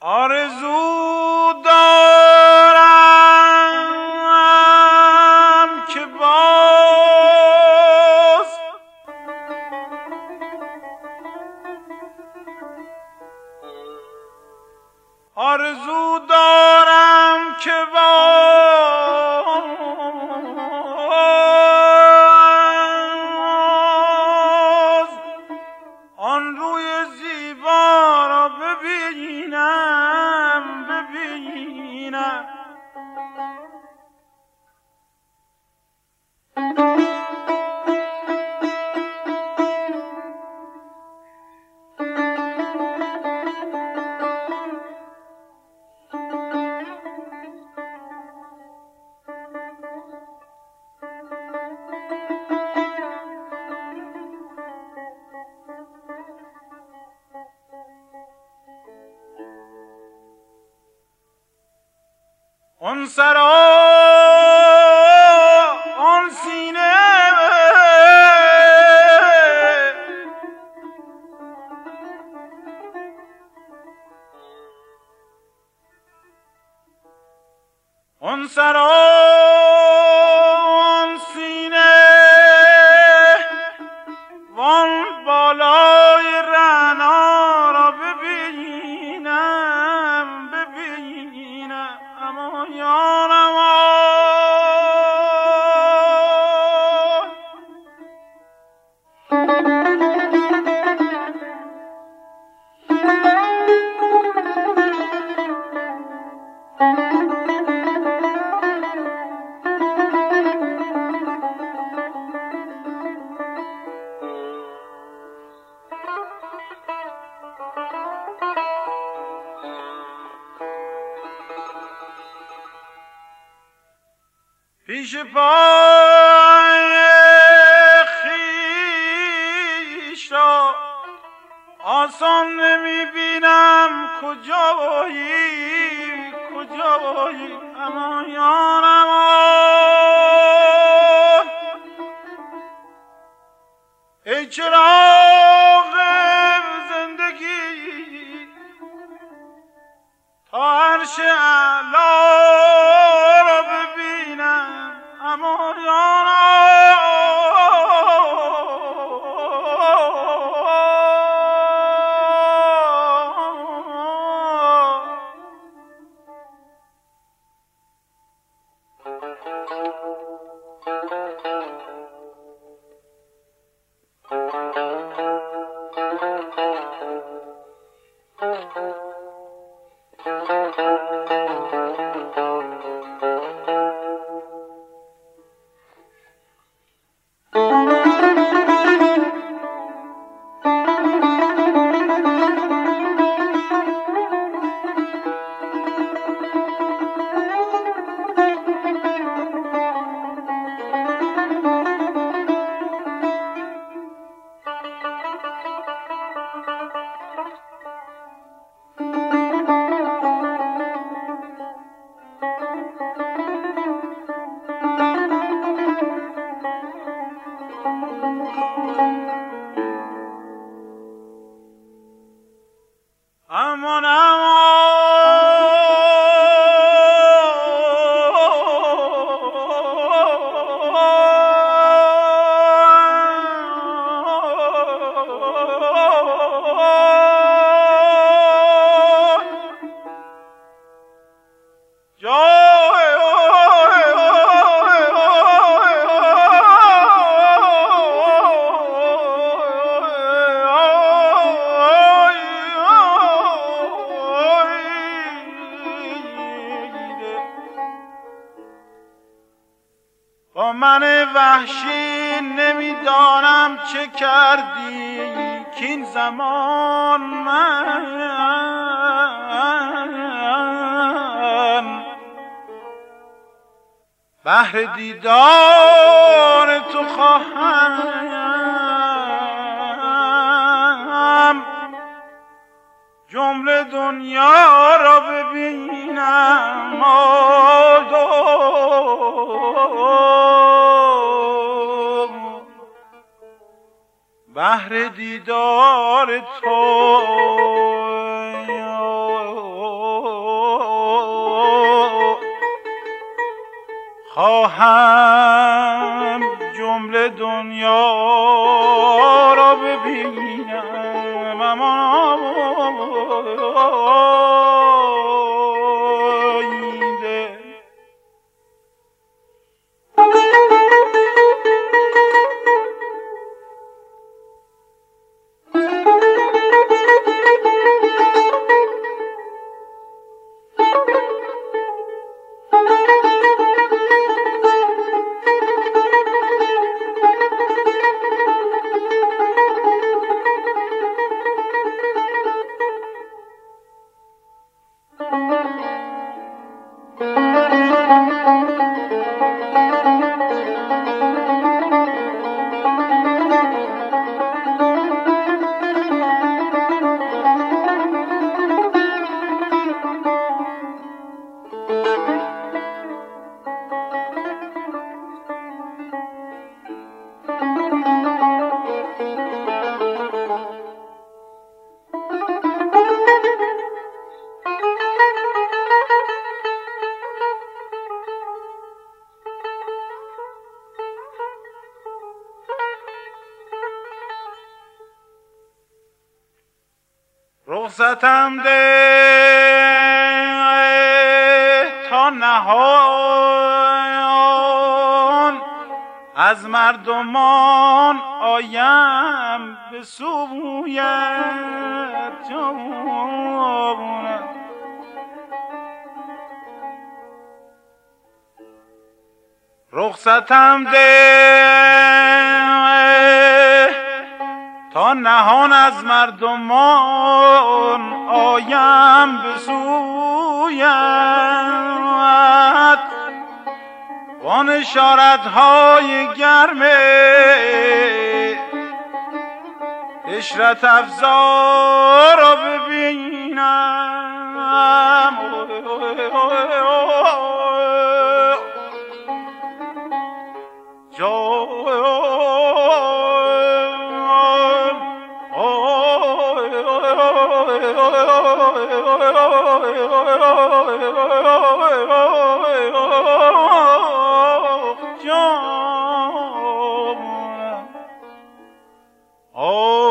آرزو دارم که باز آرزو دارم که باز آن روی زیبا را ببینم اون سرا آن سینه اون سرا آن سینه وان بالای رعنا را ببینم اما یارم پیش پای خویش را آسان نمیبینم کجایی اما یارم ای چراغ زندگی تا عرش اعلی را ببینم اما یارم با من وحشی نمیدانم چه کردی کین زمان من بهر دیدار تو خواهم جمله دنیا را ببینم بهر دیدار تو خواهم جمله دنیا را ببینم، اما رخصتم ده تا نهان از مردمان آیم به سویت جانم. رخصتم ده تا نهان از مردمان آیم به سویت، وان اشارت‌های گرم عشرت افزا را ببینم. Oh